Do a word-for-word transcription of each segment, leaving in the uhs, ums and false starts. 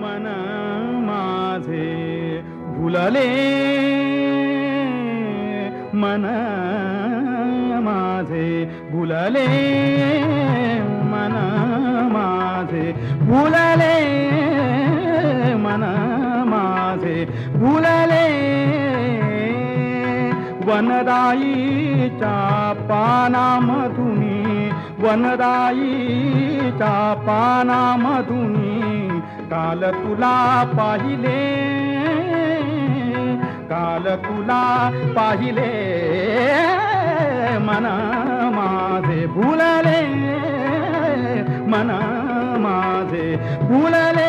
मन माझे भुलले, मन माझे भुलले, मन माझे भुलले, मन माझे भुलले. वनराईच्या पानामधुनी, वनराईच्या पानामधुनी काल तुला पाहिले, काल तुला पाहिले. मन माझे भुलले, मन माझे भुलले.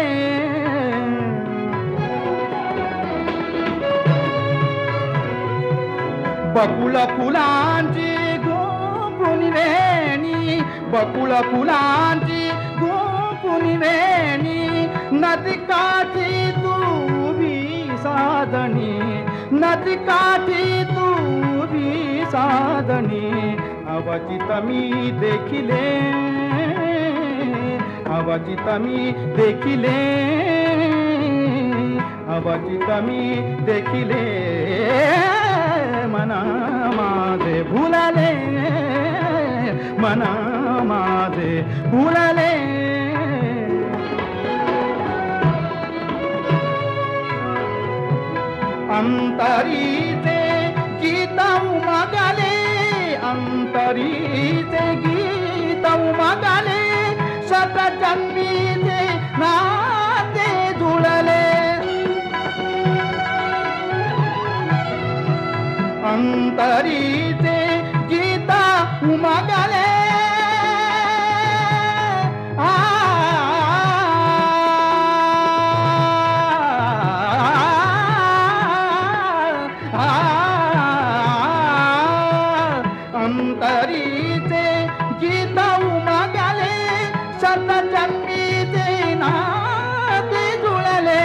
बकुळ फुलांची गुंफुनी वेणी, बकुळ फुलांची गुंफुनी वेणी, नदीकाठी तू उभी साधणी, नदीकाठी तू उभी साधणी. अवचित मी देखिले, अवचित मी देखिले, अवचित मी देखिले. मन माझे भुलले, मन माझे भुलले. अंतरीचे गीत उमगले, अंतरीचे गीत उमगले, शतजन्मीचे नाते जुळले. अंतरीचे गीत उमगले, आ अंतरीचे गीत उमगले, शतजन्मीचे नाते जुळले.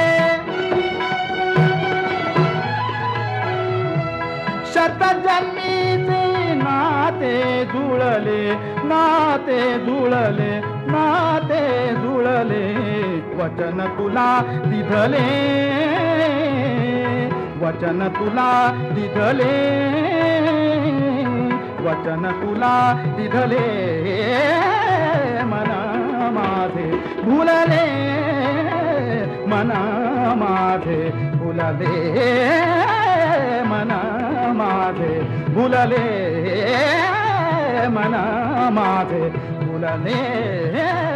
शतजन्मीचे नाते जुळले, नाते जुळले, नाते जुळले. वचन तुला दिधले, वचन तुला दिधले, वचन तुला दिधले. मन माझे भुलले, मन माझे भुलले, मन माझे भुलले, मन माझे भुलले.